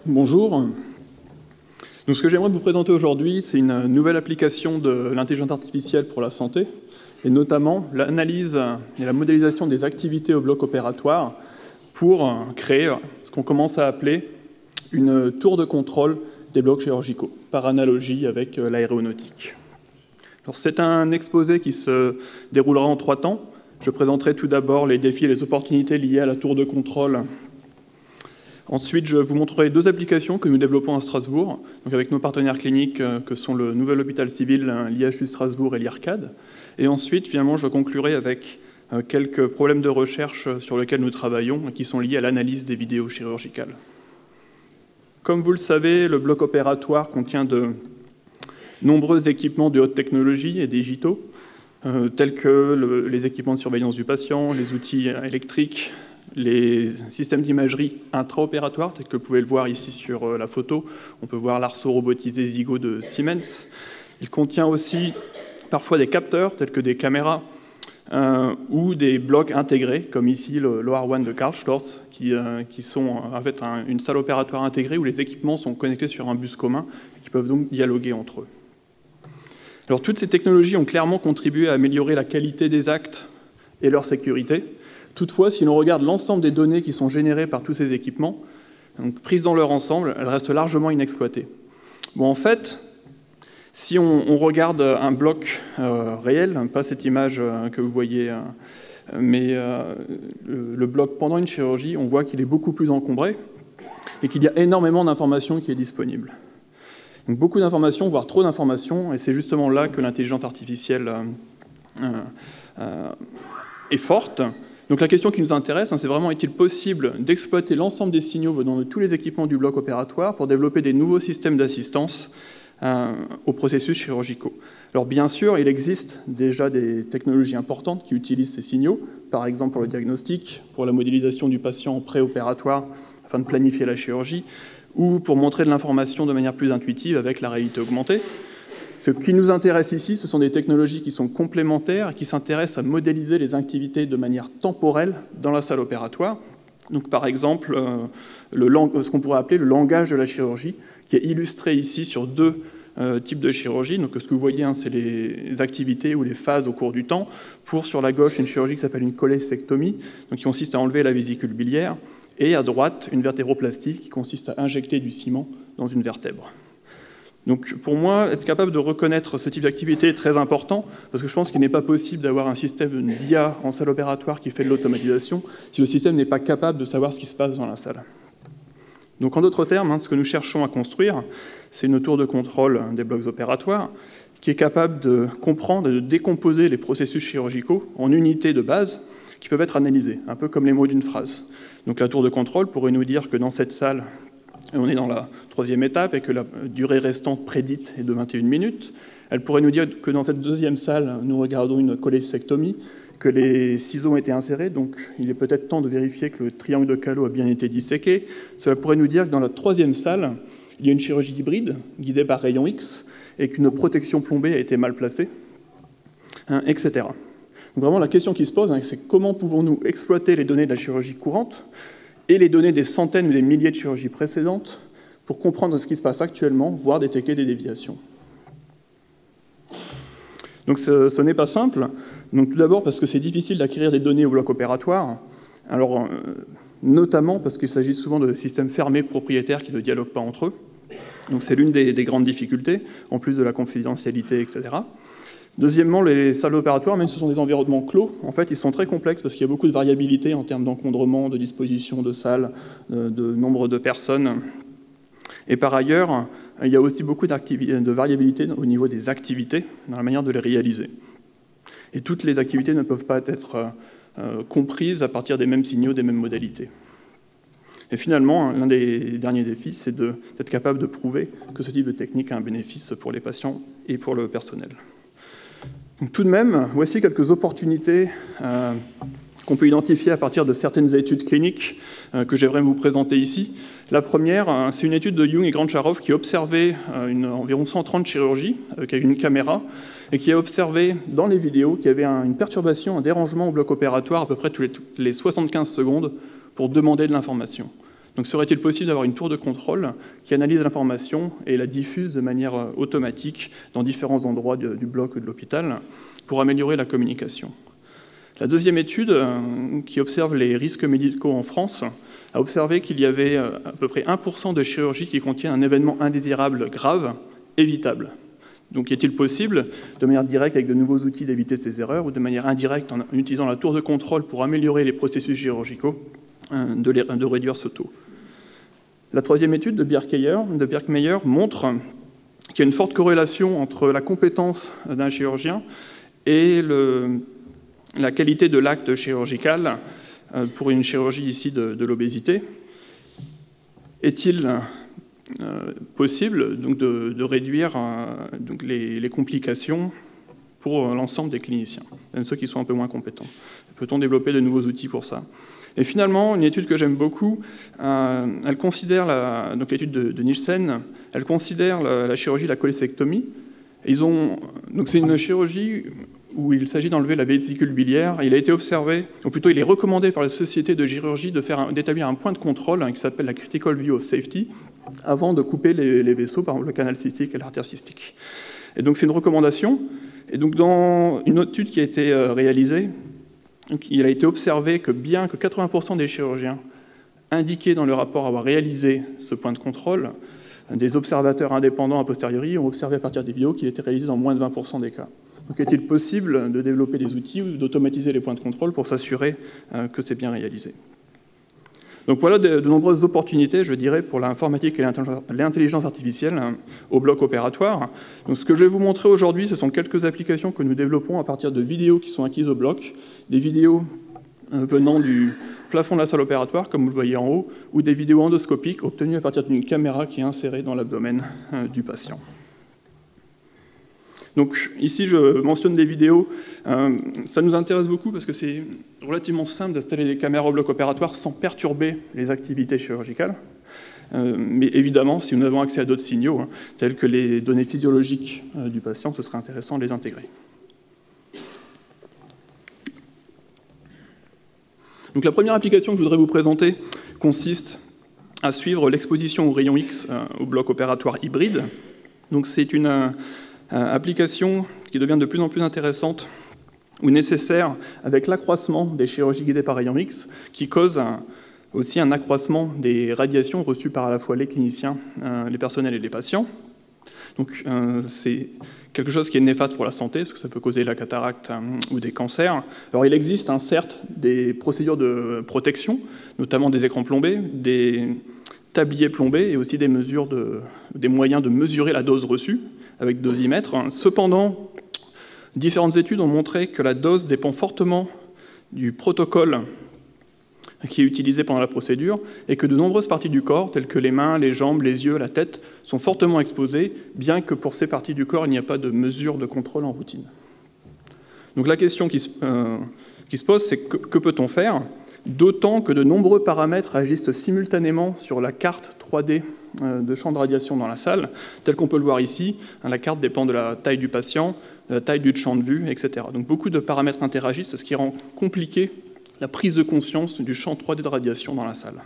Bonjour. Donc, ce que j'aimerais vous présenter aujourd'hui, c'est une nouvelle application de l'intelligence artificielle pour la santé, et notamment l'analyse et la modélisation des activités au bloc opératoire pour créer ce qu'on commence à appeler une tour de contrôle des blocs chirurgicaux, par analogie avec l'aéronautique. Alors, c'est un exposé qui se déroulera en 3 temps. Je présenterai tout d'abord les défis et les opportunités liées à la tour de contrôle. Ensuite, je vous montrerai 2 applications que nous développons à Strasbourg, donc avec nos partenaires cliniques que sont le Nouvel Hôpital Civil, l'IHU Strasbourg et l'IRCAD. Et ensuite, finalement, je conclurai avec quelques problèmes de recherche sur lesquels nous travaillons, qui sont liés à l'analyse des vidéos chirurgicales. Comme vous le savez, le bloc opératoire contient de nombreux équipements de haute technologie et digitaux, tels que les équipements de surveillance du patient, les outils électriques, les systèmes d'imagerie intraopératoire, tels que vous pouvez le voir ici sur la photo. On peut voir l'arceau robotisé Zygo de Siemens. Il contient aussi parfois des capteurs, tels que des caméras, ou des blocs intégrés, comme ici le LoRaWAN de Karl Storz, qui sont en fait une salle opératoire intégrée où les équipements sont connectés sur un bus commun et qui peuvent donc dialoguer entre eux. Alors, toutes ces technologies ont clairement contribué à améliorer la qualité des actes et leur sécurité. Toutefois, si l'on regarde l'ensemble des données qui sont générées par tous ces équipements, donc prises dans leur ensemble, elles restent largement inexploitées. Bon, en fait, si on regarde un bloc réel, pas cette image que vous voyez, mais le bloc pendant une chirurgie, on voit qu'il est beaucoup plus encombré et qu'il y a énormément d'informations qui est disponible. Donc beaucoup d'informations, voire trop d'informations, et c'est justement là que l'intelligence artificielle est forte. Donc la question qui nous intéresse, c'est vraiment, est-il possible d'exploiter l'ensemble des signaux venant de tous les équipements du bloc opératoire pour développer des nouveaux systèmes d'assistance aux processus chirurgicaux? Alors bien sûr, il existe déjà des technologies importantes qui utilisent ces signaux, par exemple pour le diagnostic, pour la modélisation du patient préopératoire afin de planifier la chirurgie, ou pour montrer de l'information de manière plus intuitive avec la réalité augmentée. Ce qui nous intéresse ici, ce sont des technologies qui sont complémentaires et qui s'intéressent à modéliser les activités de manière temporelle dans la salle opératoire. Donc, par exemple, ce qu'on pourrait appeler le langage de la chirurgie, qui est illustré ici sur 2 types de chirurgie. Donc, ce que vous voyez, c'est les activités ou les phases au cours du temps. Pour, sur la gauche, une chirurgie qui s'appelle une cholecystectomie, donc qui consiste à enlever la vésicule biliaire, et à droite, une vertébroplastie qui consiste à injecter du ciment dans une vertèbre. Donc pour moi, être capable de reconnaître ce type d'activité est très important, parce que je pense qu'il n'est pas possible d'avoir un système d'IA en salle opératoire qui fait de l'automatisation si le système n'est pas capable de savoir ce qui se passe dans la salle. Donc en d'autres termes, ce que nous cherchons à construire, c'est une tour de contrôle des blocs opératoires qui est capable de comprendre et de décomposer les processus chirurgicaux en unités de base qui peuvent être analysées, un peu comme les mots d'une phrase. Donc la tour de contrôle pourrait nous dire que dans cette salle, on est dans la 3e étape et que la durée restante prédite est de 21 minutes. Elle pourrait nous dire que dans cette 2e salle, nous regardons une cholecystectomie, que les ciseaux ont été insérés, donc il est peut-être temps de vérifier que le triangle de Callot a bien été disséqué. Cela pourrait nous dire que dans la 3e salle, il y a une chirurgie hybride guidée par rayon X et qu'une protection plombée a été mal placée, etc. Donc vraiment, la question qui se pose, c'est comment pouvons-nous exploiter les données de la chirurgie courante et les données des centaines ou des milliers de chirurgies précédentes pour comprendre ce qui se passe actuellement, voire détecter des déviations. Donc ce n'est pas simple. Donc, tout d'abord parce que c'est difficile d'acquérir des données au bloc opératoire, alors, notamment parce qu'il s'agit souvent de systèmes fermés propriétaires qui ne dialoguent pas entre eux. Donc c'est l'une des grandes difficultés, en plus de la confidentialité, etc. Deuxièmement, les salles opératoires, même si ce sont des environnements clos, en fait, ils sont très complexes parce qu'il y a beaucoup de variabilité en termes d'encombrement, de disposition de salles, de nombre de personnes. Et par ailleurs, il y a aussi beaucoup de variabilité au niveau des activités, dans la manière de les réaliser. Et toutes les activités ne peuvent pas être comprises à partir des mêmes signaux, des mêmes modalités. Et finalement, l'un des derniers défis, c'est d'être capable de prouver que ce type de technique a un bénéfice pour les patients et pour le personnel. Donc, tout de même, voici quelques opportunités qu'on peut identifier à partir de certaines études cliniques que j'aimerais vous présenter ici. La première, c'est une étude de Young et Grantcharov qui a observé environ 130 chirurgies avec une caméra et qui a observé dans les vidéos qu'il y avait une perturbation, un dérangement au bloc opératoire à peu près toutes les 75 secondes pour demander de l'information. Donc serait-il possible d'avoir une tour de contrôle qui analyse l'information et la diffuse de manière automatique dans différents endroits du bloc ou de l'hôpital pour améliorer la communication? La deuxième étude, qui observe les risques médicaux en France, a observé qu'il y avait à peu près 1% de chirurgie qui contient un événement indésirable grave, évitable. Donc est-il possible, de manière directe avec de nouveaux outils, d'éviter ces erreurs, ou de manière indirecte en utilisant la tour de contrôle pour améliorer les processus chirurgicaux, de réduire ce taux? La troisième étude de Birkmeyer montre qu'il y a une forte corrélation entre la compétence d'un chirurgien et la qualité de l'acte chirurgical pour une chirurgie ici de l'obésité. Est-il possible donc, de réduire donc les complications pour l'ensemble des cliniciens, même ceux qui sont un peu moins compétents? Peut-on développer de nouveaux outils pour ça? Et finalement, une étude que j'aime beaucoup, elle considère, donc l'étude de Nielsen, elle considère la chirurgie de la cholécystectomie. Donc c'est une chirurgie où il s'agit d'enlever la vésicule biliaire. Il a été observé, ou plutôt il est recommandé par la Société de chirurgie d'établir un point de contrôle qui s'appelle la Critical View of Safety, avant de couper les vaisseaux, par exemple le canal cystique et l'artère cystique. Et donc c'est une recommandation. Et donc dans une autre étude qui a été réalisée, il a été observé que bien que 80% des chirurgiens indiquaient dans le rapport avoir réalisé ce point de contrôle, des observateurs indépendants a posteriori ont observé à partir des vidéos qu'il était réalisé dans moins de 20% des cas. Donc est-il possible de développer des outils ou d'automatiser les points de contrôle pour s'assurer que c'est bien réalisé? Donc voilà de nombreuses opportunités, je dirais, pour l'informatique et l'intelligence artificielle au bloc opératoire. Donc ce que je vais vous montrer aujourd'hui, ce sont quelques applications que nous développons à partir de vidéos qui sont acquises au bloc, des vidéos venant du plafond de la salle opératoire, comme vous le voyez en haut, ou des vidéos endoscopiques obtenues à partir d'une caméra qui est insérée dans l'abdomen du patient. Donc ici, je mentionne des vidéos. Ça nous intéresse beaucoup parce que c'est relativement simple d'installer des caméras au bloc opératoire sans perturber les activités chirurgicales. Mais évidemment, si nous avons accès à d'autres signaux, tels que les données physiologiques du patient, ce serait intéressant de les intégrer. Donc la première application que je voudrais vous présenter consiste à suivre l'exposition aux rayons X au bloc opératoire hybride. Donc c'est une application qui devient de plus en plus intéressante ou nécessaire avec l'accroissement des chirurgies guidées par rayons X, qui cause aussi un accroissement des radiations reçues par à la fois les cliniciens, les personnels et les patients. Donc c'est quelque chose qui est néfaste pour la santé, parce que ça peut causer la cataracte ou des cancers. Alors il existe certes des procédures de protection, notamment des écrans plombés, des tabliers plombés et aussi des moyens de mesurer la dose reçue avec dosimètre. Cependant, différentes études ont montré que la dose dépend fortement du protocole qui est utilisé pendant la procédure et que de nombreuses parties du corps, telles que les mains, les jambes, les yeux, la tête, sont fortement exposées, bien que pour ces parties du corps, il n'y a pas de mesure de contrôle en routine. Donc la question qui se pose, c'est que peut-on faire ? D'autant que de nombreux paramètres agissent simultanément sur la carte 3D de champ de radiation dans la salle, tel qu'on peut le voir ici. La carte dépend de la taille du patient, de la taille du champ de vue, etc. Donc beaucoup de paramètres interagissent, ce qui rend compliqué la prise de conscience du champ 3D de radiation dans la salle.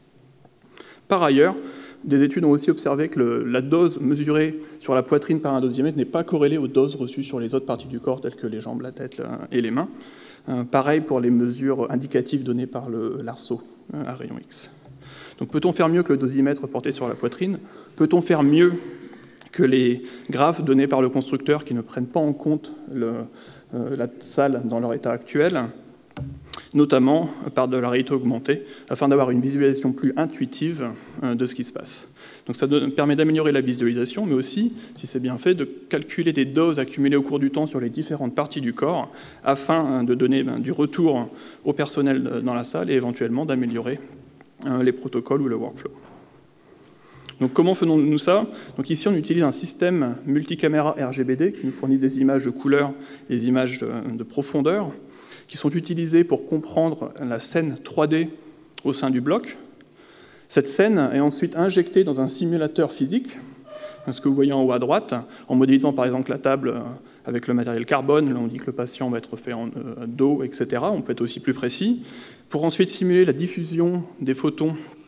Par ailleurs, des études ont aussi observé que la dose mesurée sur la poitrine par un dosimètre n'est pas corrélée aux doses reçues sur les autres parties du corps, telles que les jambes, la tête et les mains. Pareil pour les mesures indicatives données par l'ARSO à rayon X. Donc peut-on faire mieux que le dosimètre porté sur la poitrine? Peut-on faire mieux que les graphes donnés par le constructeur qui ne prennent pas en compte la salle dans leur état actuel, notamment par de la réalité augmentée, afin d'avoir une visualisation plus intuitive de ce qui se passe? Donc ça permet d'améliorer la visualisation, mais aussi, si c'est bien fait, de calculer des doses accumulées au cours du temps sur les différentes parties du corps, afin de donner du retour au personnel dans la salle et éventuellement d'améliorer les protocoles ou le workflow. Donc comment faisons-nous ça? Donc ici, on utilise un système multicaméra RGBD qui nous fournit des images de couleur et des images de profondeur, qui sont utilisées pour comprendre la scène 3D au sein du bloc. Cette scène est ensuite injectée dans un simulateur physique, ce que vous voyez en haut à droite, en modélisant par exemple la table avec le matériel carbone. Là, on dit que le patient va être fait en dos, etc. On peut être aussi plus précis, pour ensuite simuler la diffusion des photons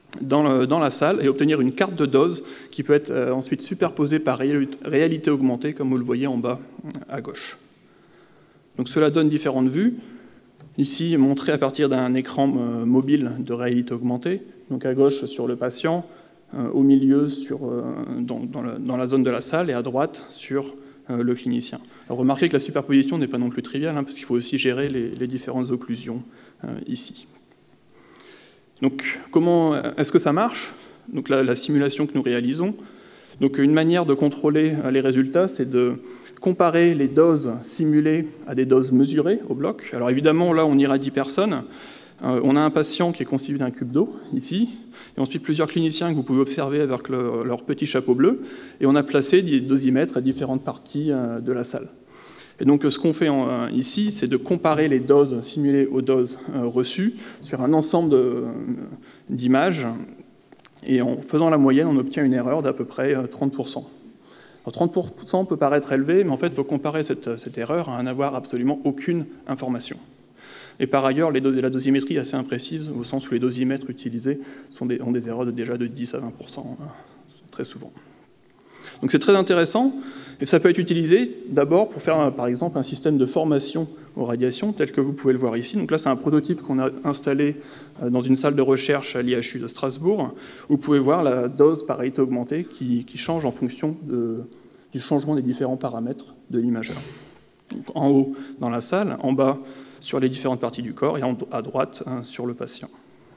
dans la salle et obtenir une carte de dose qui peut être ensuite superposée par réalité augmentée, comme vous le voyez en bas à gauche. Donc cela donne différentes vues. Ici, montré à partir d'un écran mobile de réalité augmentée, donc à gauche sur le patient, au milieu dans la zone de la salle et à droite sur le clinicien. Alors, remarquez que la superposition n'est pas non plus triviale, parce qu'il faut aussi gérer les différentes occlusions ici. Donc, comment est-ce que ça marche? Donc, la simulation que nous réalisons. Donc, une manière de contrôler les résultats, c'est de comparer les doses simulées à des doses mesurées au bloc. Alors, évidemment, là, on irradie personne. On a un patient qui est constitué d'un cube d'eau, ici, et ensuite plusieurs cliniciens que vous pouvez observer avec leur petit chapeau bleu, et on a placé des dosimètres à différentes parties de la salle. Et donc ce qu'on fait ici, c'est de comparer les doses simulées aux doses reçues sur un ensemble d'images, et en faisant la moyenne, on obtient une erreur d'à peu près 30%. Alors 30% peut paraître élevé, mais en fait, il faut comparer cette erreur à n'avoir absolument aucune information. Et par ailleurs, la dosimétrie est assez imprécise, au sens où les dosimètres utilisés ont des erreurs déjà de 10 à 20%, très souvent. Donc c'est très intéressant, et ça peut être utilisé d'abord pour faire, par exemple, un système de formation aux radiations, tel que vous pouvez le voir ici. Donc là, c'est un prototype qu'on a installé dans une salle de recherche à l'IHU de Strasbourg, où vous pouvez voir la dose par réalité augmentée qui change en fonction du changement des différents paramètres de l'imageur. En haut, dans la salle, en bas, sur les différentes parties du corps, et à droite, sur le patient.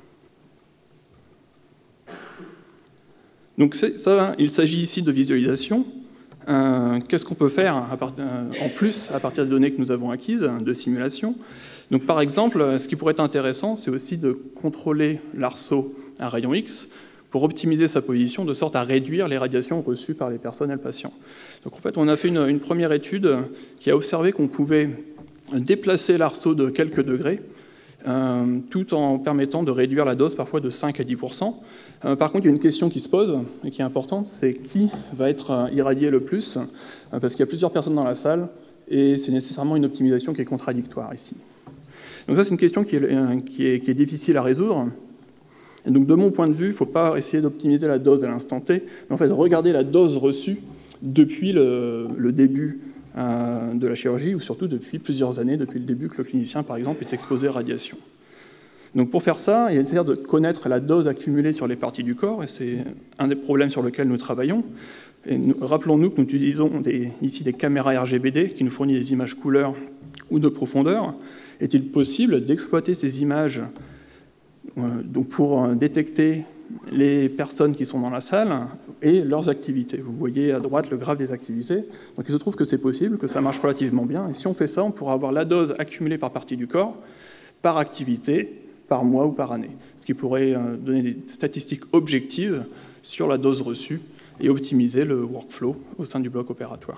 Donc il s'agit ici de visualisation. Qu'est-ce qu'on peut faire en plus à partir des données que nous avons acquises, de simulation? Donc par exemple, ce qui pourrait être intéressant, c'est aussi de contrôler l'arceau à rayon X pour optimiser sa position de sorte à réduire les radiations reçues par les personnes et le patient. Donc en fait, on a fait une première étude qui a observé qu'on pouvait déplacer l'arceau de quelques degrés, tout en permettant de réduire la dose parfois de 5 à 10%. Par contre, il y a une question qui se pose, et qui est importante, c'est qui va être irradié le plus, parce qu'il y a plusieurs personnes dans la salle, et c'est nécessairement une optimisation qui est contradictoire ici. Donc ça, c'est une question qui est difficile à résoudre. Et donc de mon point de vue, il ne faut pas essayer d'optimiser la dose à l'instant T, mais en fait regarder la dose reçue depuis le début de la chirurgie, ou surtout depuis plusieurs années, depuis le début que le clinicien, par exemple, est exposé à radiation. Donc pour faire ça, il est nécessaire de connaître la dose accumulée sur les parties du corps, et c'est un des problèmes sur lesquels nous travaillons. Rappelons-nous que nous utilisons ici des caméras RGBD qui nous fournissent des images couleurs ou de profondeur. Est-il possible d'exploiter ces images donc pour détecter les personnes qui sont dans la salle et leurs activités? Vous voyez à droite le graphe des activités. Donc il se trouve que c'est possible, que ça marche relativement bien. Et si on fait ça, on pourra avoir la dose accumulée par partie du corps, par activité, par mois ou par année. Ce qui pourrait donner des statistiques objectives sur la dose reçue et optimiser le workflow au sein du bloc opératoire.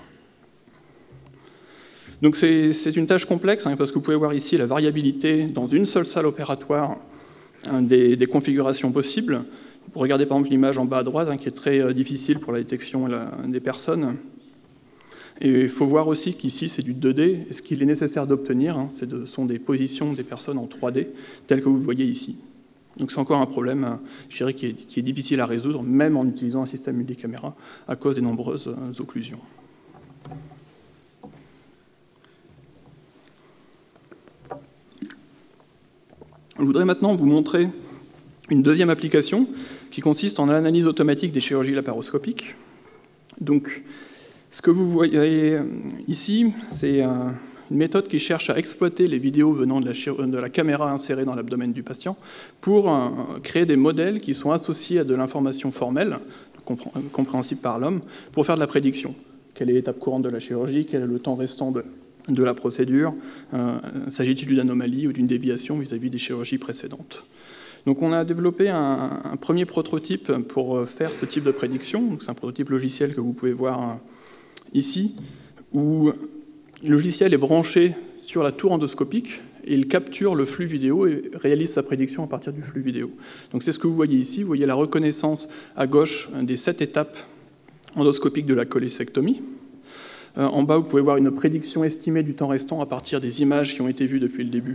Donc c'est une tâche complexe, parce que vous pouvez voir ici la variabilité dans une seule salle opératoire des configurations possibles. Pour regarder par exemple l'image en bas à droite, qui est très difficile pour la détection des personnes. Et il faut voir aussi qu'ici c'est du 2D, et ce qu'il est nécessaire d'obtenir, ce sont des positions des personnes en 3D, telles que vous le voyez ici. Donc c'est encore un problème, je dirais, qui est difficile à résoudre, même en utilisant un système multicaméra, à cause des nombreuses occlusions. Je voudrais maintenant vous montrer une deuxième application qui consiste en l'analyse automatique des chirurgies laparoscopiques. Donc, ce que vous voyez ici, c'est une méthode qui cherche à exploiter les vidéos venant de la caméra insérée dans l'abdomen du patient pour créer des modèles qui sont associés à de l'information formelle, compréhensible par l'homme, pour faire de la prédiction. Quelle est l'étape courante de la chirurgie? Quel est le temps restant de la procédure? S'agit-il d'une anomalie ou d'une déviation vis-à-vis des chirurgies précédentes? Donc on a développé un premier prototype pour faire ce type de prédiction. C'est un prototype logiciel que vous pouvez voir ici, où le logiciel est branché sur la tour endoscopique et il capture le flux vidéo et réalise sa prédiction à partir du flux vidéo. Donc c'est ce que vous voyez ici. Vous voyez la reconnaissance à gauche des 7 étapes endoscopiques de la cholécectomie. En bas, vous pouvez voir une prédiction estimée du temps restant à partir des images qui ont été vues depuis le début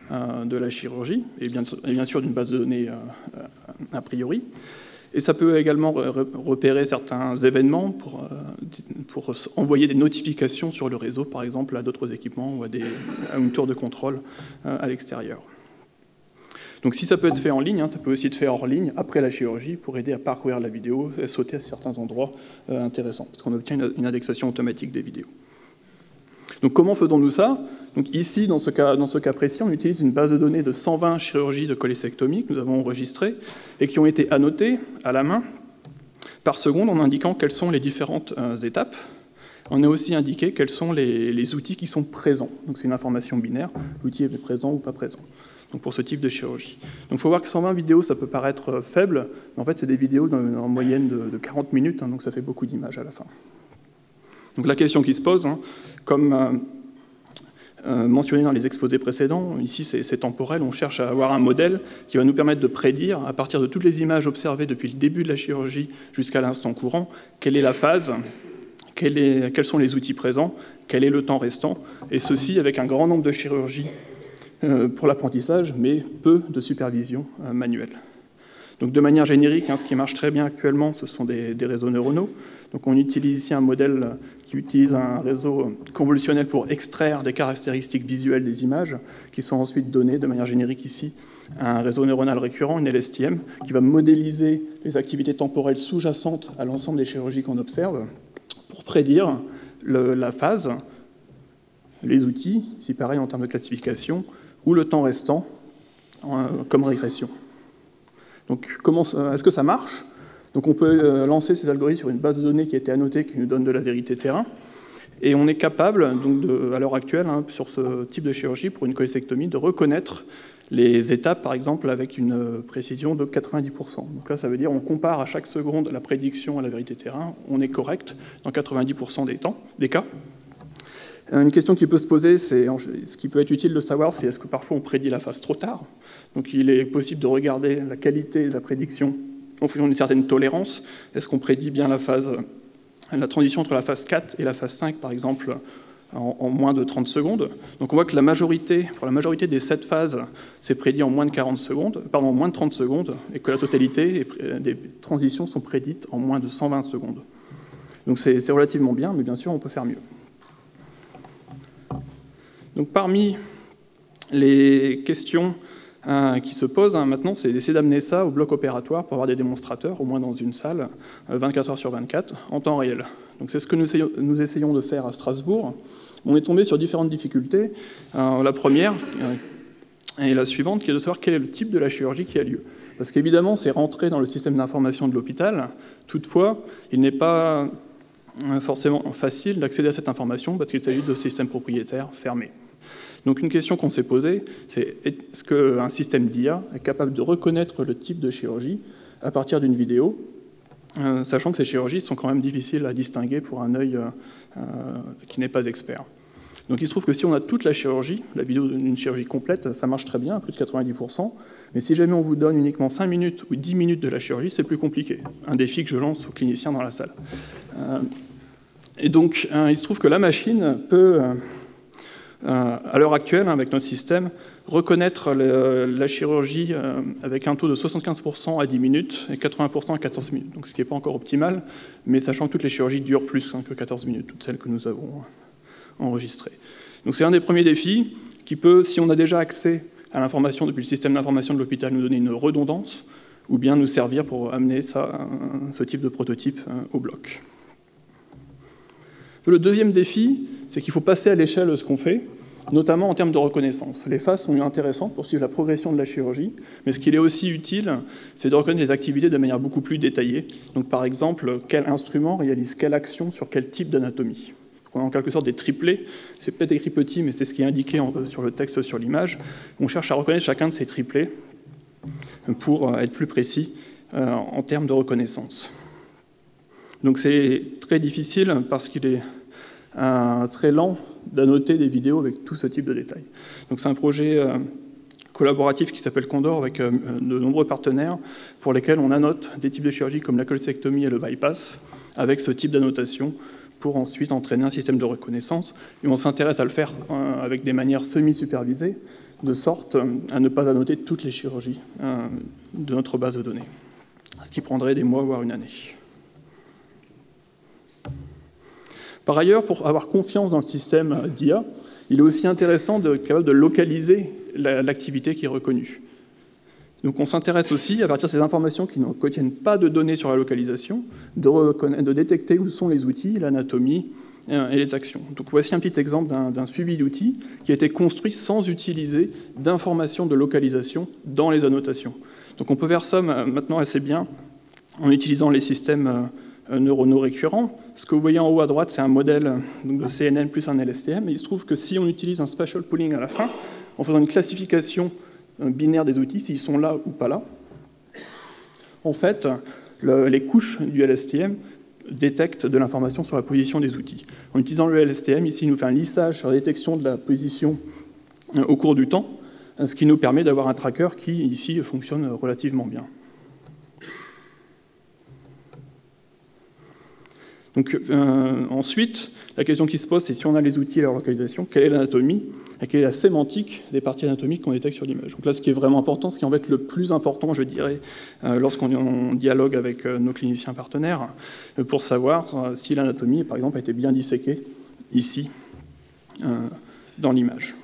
de la chirurgie, et bien sûr d'une base de données a priori. Et ça peut également repérer certains événements pour envoyer des notifications sur le réseau, par exemple, à d'autres équipements ou à une tour de contrôle à l'extérieur. Donc si ça peut être fait en ligne, ça peut aussi être fait hors ligne, après la chirurgie, pour aider à parcourir la vidéo et sauter à certains endroits intéressants, parce qu'on obtient une indexation automatique des vidéos. Donc comment faisons-nous ça? Donc ici, dans ce cas précis, on utilise une base de données de 120 chirurgies de cholécectomie que nous avons enregistrées et qui ont été annotées à la main par seconde en indiquant quelles sont les différentes étapes. On a aussi indiqué quels sont les outils qui sont présents. Donc c'est une information binaire, l'outil est présent ou pas présent. Donc pour ce type de chirurgie. Donc il faut voir que 120 vidéos, ça peut paraître faible, mais en fait c'est des vidéos en moyenne de 40 minutes, donc ça fait beaucoup d'images à la fin. Donc la question qui se pose, comme mentionné dans les exposés précédents, ici c'est temporel, on cherche à avoir un modèle qui va nous permettre de prédire, à partir de toutes les images observées depuis le début de la chirurgie jusqu'à l'instant courant, quelle est la phase, quels sont les outils présents, quel est le temps restant, et ceci avec un grand nombre de chirurgies pour l'apprentissage, mais peu de supervision manuelle. Donc de manière générique, ce qui marche très bien actuellement, ce sont des réseaux neuronaux. Donc on utilise ici un modèle qui utilise un réseau convolutionnel pour extraire des caractéristiques visuelles des images, qui sont ensuite données de manière générique ici à un réseau neuronal récurrent, une LSTM, qui va modéliser les activités temporelles sous-jacentes à l'ensemble des chirurgies qu'on observe, pour prédire la phase, les outils, ici pareil en termes de classification, ou le temps restant comme régression. Donc est-ce que ça marche? Donc on peut lancer ces algorithmes sur une base de données qui a été annotée, qui nous donne de la vérité terrain. Et on est capable, donc à l'heure actuelle, sur ce type de chirurgie, pour une cholécectomie, de reconnaître les étapes, par exemple, avec une précision de 90%. Donc là, ça veut dire qu'on compare à chaque seconde la prédiction à la vérité terrain, on est correct dans 90% des cas. Une question qui peut se poser, c'est ce qui peut être utile de savoir, c'est est-ce que parfois on prédit la phase trop tard? Donc il est possible de regarder la qualité de la prédiction en fonction d'une certaine tolérance. Est-ce qu'on prédit bien la transition entre la phase 4 et la phase 5, par exemple, en moins de 30 secondes? Donc on voit que pour la majorité des 7 phases, c'est prédit en moins de 30 secondes, et que la totalité des transitions sont prédites en moins de 120 secondes. Donc c'est relativement bien, mais bien sûr, on peut faire mieux. Donc parmi les questions qui se posent maintenant, c'est d'essayer d'amener ça au bloc opératoire pour avoir des démonstrateurs, au moins dans une salle, 24 heures sur 24, en temps réel. Donc c'est ce que nous essayons de faire à Strasbourg. On est tombé sur différentes difficultés. La première est la suivante, qui est de savoir quel est le type de la chirurgie qui a lieu. Parce qu'évidemment, c'est rentré dans le système d'information de l'hôpital. Toutefois, il n'est pas forcément facile d'accéder à cette information parce qu'il s'agit de systèmes propriétaires fermés. Donc une question qu'on s'est posée, c'est est-ce qu'un système d'IA est capable de reconnaître le type de chirurgie à partir d'une vidéo, sachant que ces chirurgies sont quand même difficiles à distinguer pour un œil qui n'est pas expert. Donc il se trouve que si on a toute la chirurgie, la vidéo d'une chirurgie complète, ça marche très bien, à plus de 90%, mais si jamais on vous donne uniquement 5 minutes ou 10 minutes de la chirurgie, c'est plus compliqué. Un défi que je lance aux cliniciens dans la salle. Et donc il se trouve que la machine peut, à l'heure actuelle, avec notre système, reconnaître la chirurgie avec un taux de 75% à 10 minutes et 80% à 14 minutes. Donc ce qui n'est pas encore optimal, mais sachant que toutes les chirurgies durent plus que 14 minutes, toutes celles que nous avons enregistrées. Donc c'est un des premiers défis qui peut, si on a déjà accès à l'information depuis le système d'information de l'hôpital, nous donner une redondance, ou bien nous servir pour amener ce type de prototype au bloc. Le deuxième défi, c'est qu'il faut passer à l'échelle de ce qu'on fait, notamment en termes de reconnaissance. Les phases sont intéressantes pour suivre la progression de la chirurgie, mais ce qu'il est aussi utile, c'est de reconnaître les activités de manière beaucoup plus détaillée. Donc par exemple, quel instrument réalise quelle action sur quel type d'anatomie. On a en quelque sorte des triplés, c'est peut-être écrit petit, mais c'est ce qui est indiqué sur le texte sur l'image. On cherche à reconnaître chacun de ces triplés pour être plus précis en termes de reconnaissance. Donc c'est très difficile parce qu'il est très lent d'annoter des vidéos avec tout ce type de détails. Donc c'est un projet collaboratif qui s'appelle Condor avec de nombreux partenaires pour lesquels on annote des types de chirurgie comme la cholécectomie et le bypass avec ce type d'annotation pour ensuite entraîner un système de reconnaissance. Et on s'intéresse à le faire avec des manières semi-supervisées, de sorte à ne pas annoter toutes les chirurgies de notre base de données, ce qui prendrait des mois, voire une année. Par ailleurs, pour avoir confiance dans le système d'IA, il est aussi intéressant d'être capable de localiser l'activité qui est reconnue. Donc on s'intéresse aussi, à partir de ces informations qui ne contiennent pas de données sur la localisation, de détecter où sont les outils, l'anatomie et les actions. Donc voici un petit exemple d'un suivi d'outils qui a été construit sans utiliser d'informations de localisation dans les annotations. Donc on peut faire ça maintenant assez bien en utilisant les systèmes neuronaux récurrents. Ce que vous voyez en haut à droite, c'est un modèle de CNN plus un LSTM, et il se trouve que si on utilise un spatial pooling à la fin, en faisant une classification binaire des outils, s'ils sont là ou pas là, en fait, les couches du LSTM détectent de l'information sur la position des outils. En utilisant le LSTM, ici, il nous fait un lissage sur la détection de la position au cours du temps, ce qui nous permet d'avoir un tracker qui, ici, fonctionne relativement bien. Donc, ensuite, la question qui se pose, c'est si on a les outils et leur localisation, quelle est l'anatomie et quelle est la sémantique des parties anatomiques qu'on détecte sur l'image. Donc là, ce qui est vraiment important, ce qui est en fait le plus important, je dirais, lorsqu'on dialogue avec nos cliniciens partenaires, pour savoir si l'anatomie, par exemple, a été bien disséquée ici, dans l'image.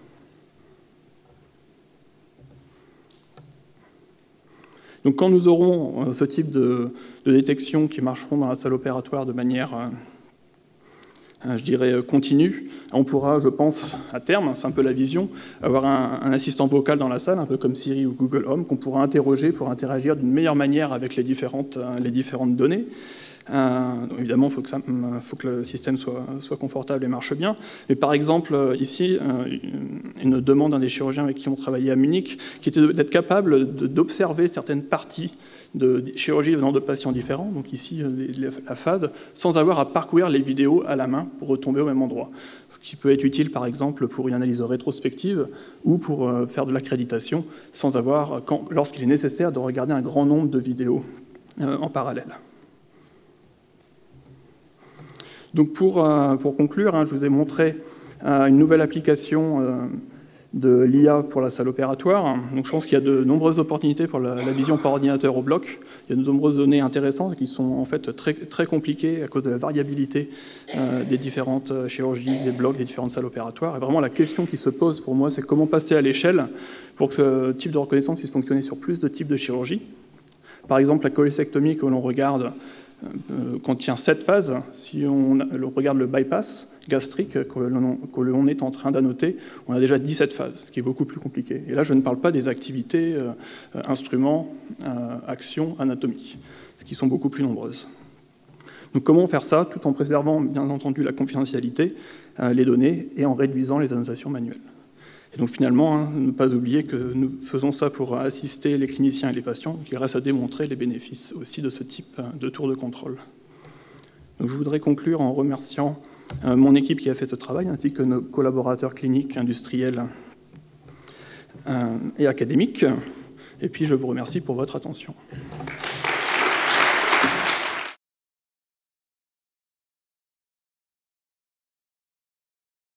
Donc quand nous aurons ce type de détection qui marcheront dans la salle opératoire de manière, je dirais, continue, on pourra, je pense, à terme, c'est un peu la vision, avoir un assistant vocal dans la salle, un peu comme Siri ou Google Home, qu'on pourra interroger pour interagir d'une meilleure manière avec les différentes données. Évidemment, il faut que le système soit confortable et marche bien. Mais par exemple, ici, une demande d'un des chirurgiens avec qui on travaillait à Munich, qui était d'être capable d'observer certaines parties de chirurgie venant de patients différents, donc ici la phase, sans avoir à parcourir les vidéos à la main pour retomber au même endroit. Ce qui peut être utile, par exemple, pour une analyse rétrospective ou pour faire de l'accréditation, sans avoir, lorsqu'il est nécessaire, de regarder un grand nombre de vidéos en parallèle. Donc pour conclure, je vous ai montré une nouvelle application de l'IA pour la salle opératoire. Donc je pense qu'il y a de nombreuses opportunités pour la vision par ordinateur au bloc. Il y a de nombreuses données intéressantes qui sont en fait très, très compliquées à cause de la variabilité des différentes chirurgies, des blocs, des différentes salles opératoires. Et vraiment la question qui se pose pour moi, c'est comment passer à l'échelle pour que ce type de reconnaissance puisse fonctionner sur plus de types de chirurgie. Par exemple, la cholécystectomie que l'on regarde contient 7 phases. Si on regarde le bypass gastrique que l'on est en train d'annoter, on a déjà 17 phases, ce qui est beaucoup plus compliqué. Et là, je ne parle pas des activités, instruments, actions, anatomie, ce qui sont beaucoup plus nombreuses. Donc comment faire ça tout en préservant, bien entendu, la confidentialité, les données, et en réduisant les annotations manuelles. Et donc finalement, ne pas oublier que nous faisons ça pour assister les cliniciens et les patients, qui reste à démontrer les bénéfices aussi de ce type de tour de contrôle. Donc je voudrais conclure en remerciant mon équipe qui a fait ce travail, ainsi que nos collaborateurs cliniques, industriels et académiques. Et puis je vous remercie pour votre attention.